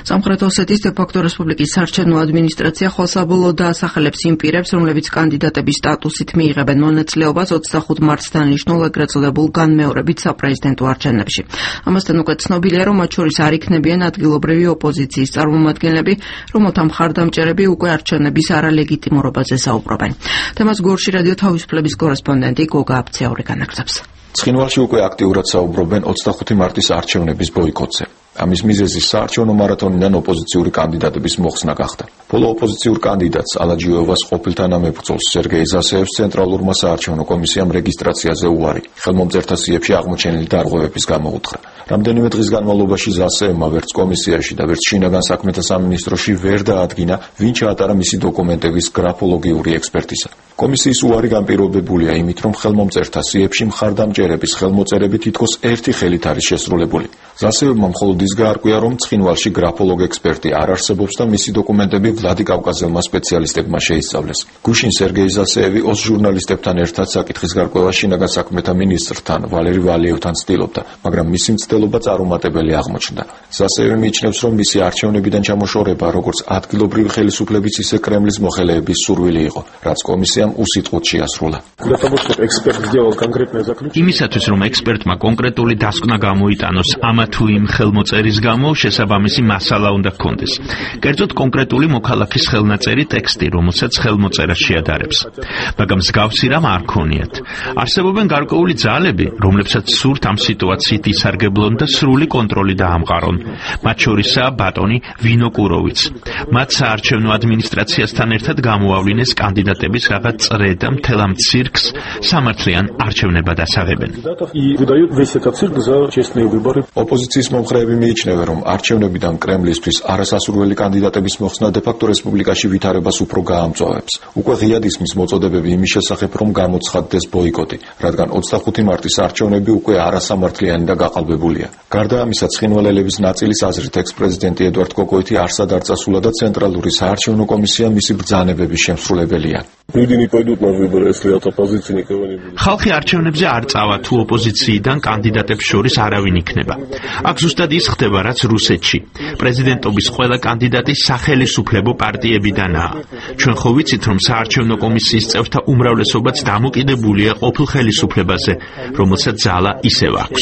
სამხრეთ ოსეთის დე-ფაქტო რესპუბლიკის საარჩევნო ადმინისტრაცია ხოლსაბოლოოდ დაასახელებს იმ პირებს, რომლებიც კანდიდატების სტატუსით მიიღებენ მონაწილეობას 25 მარტს დანიშნულ ეგრეთ წოდებულ განმეორებით საპრეზიდენტო არჩევნებში. Ამასთან უკვე ცნობილია, რომ მათ შორის არ იქნებიან ადგილობრივი ოპოზიციის წარმომადგენლები, რომელთა მხარდამჭერები უკვე არჩევნების არალეგიტიმურობაზე საუბრობენ. თემას გორში რადიო თავისუფლების კორესპონდენტი გოგა აფცეური განაგრძობს. ცხინვალში უკვე აქტიურად საუბრობენ 25 მარტის არჩევნების ბოიკოტზე. ამის მიზეზი საარჩევნო მარათონიდან ოპოზიციური კანდიდატების მოხსნა გახდა. ბოლო ოპოზიციურ კანდიდატს ალაჯიოევას ყოფილ თანამებრძოლს სერგეი ზასეევს ცენტრალურმა საარჩევნო კომისიამ რეგისტრაციაზე უარი ხელმომწერთა სიებში აღმოჩენილი დარღვევების გამო უთხრა. რამდენიმე დღის განმავლობაში ზასეევმა ვერც კომისიაში და ვერც შინაგან საქმეთა სამინისტროში ვერ დაადგინა, ვინ ჩაატარა მისი დოკუმენტების გრაფოლოგიური ექსპერტიზა. კომისიის უარი განპირობებულია იმით, რომ ხელმომწერთა სიებში მხარდამჭერების ხელმოწერები თითქოს ერთი ხელით არის შესრულებული. ზასეევმა მხოლოდ ის გაარკვია, რომ ცხინვალში გრაფოლოგ ექსპერტი არ არსებობს და მისი დოკუმენტები ვლადიკავკაზელმა სპეციალისტებმა შეისწავლეს. გუშინ სერგეი ზასეევი ოს ჟურნალისტებთან ერთად საკითხის გარკვევა შინაგან საქმეთა მინისტრთან ვალერი ვალიევთან ცდილობდა, მაგრამ მისი მცდელობა წარუმატებელი აღმოჩნდა. ზასეევი მიიჩნევს, რომ მისი არჩევნებიდან ჩამოშორება როგორც ადგილობრივი ხელისუფლების, ისე კრემლის მოხელეების სურვილი იყო, რაც კომისიამ უსიტყვოდ შეასრულა. იმისათვის, რომ ექსპერტმა კონკრეტული დასკვნა გამოიტანოს ამა თუ იმ ხელმოწერის გამო, შესაბამისი მასალა უნდა ჰქონდეს. კერძოდ კონკრეტული მოქალაქის ხელნაწერი ტექსტი, რომელსაც ხელმოწერა შეადარებს. მაგრამ მსგავსი რამ არ ქონიათ. არსებობენ გარკვეული ძალები, რომლებსაც სურთ ამ სიტუაციით ისარგებლონ და სრული კონტროლი დაამყარონ. მათ შორისაა ბატონი ვინოკუროვიც. მათ საარჩევნო ადმინისტრაციასთან ერთად გამოავლინეს კანდიდატების რაღაც წრე და მთელ ამ ცირკს სამართლიან არჩევნებად ასაღებენ. ოპოზიციის მომხრეები მიიჩნევენ, რომ არჩევნებიდან კრემლისთვის არასასურველი კანდიდატების მოხსნა დე-ფაქტო რესპუბლიკაში ვითარებას უფრო გაამწვავებს. უკვე ღიად ისმის მოწოდებები იმის შესახებ, რომ გამოცხადდეს ბოიკოტი, რადგან 25 მარტის არჩევნები უკვე არასამართლიანი და გაყალბებულია. გარდა ამისა, ცხინვალელების ნაწილის აზრით ექს-პრეზიდენტი ედვარდ კოკოიტი არსად არ წასულა და ცენტრალური საარჩევნო კომისია მისი ბრძანებების შემსრულებელია. ხალხი არჩევნებზე არ წავა თუ ოპოზიციიდან კანდიდატებს შორის არავინ იქნება. აქ ზუსტად ის ხდება, რაც რუსეთში. პრეზიდენტობის ყველა კანდიდატი სახელისუფლებო პარტიებიდანაა. ჩვენ ხო ვიცით, რომ საარჩევნო კომისიის წევრთა უმრავლესობაც დამოკიდებულია ყოფილ ხელისუფლებაზე, რომელსაც ძალა ისევ აქვს.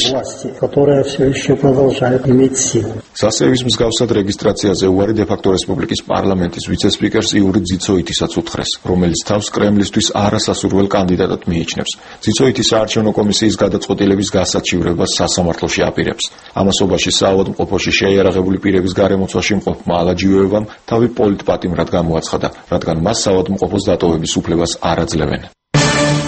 ზასეევის მსგავსად რეგისტრაციაზე უარი დე-ფაქტო რესპუბლიკის პარლამენტის ვიცე-სპიკერს იური ძიცოიტისაც უთხრეს, რომელიც თავს კრემლისთვის არასასურველ კანდიდატად მიიჩნევს. ძიცოიტი საარჩევნო კომისიის გადაწყვეტილების გასაჩივრებას სასამართლოში აპირებს. ამასობაში საავადმყოფოში შეიარაღებული პირების გარემოცვაში მყოფმა ალაჯიოევამ თავი პოლიტპატიმრად გამოაცხადა, რადგან მას საავადმყოფოს დატოვების უფლებას არ აძლევენ.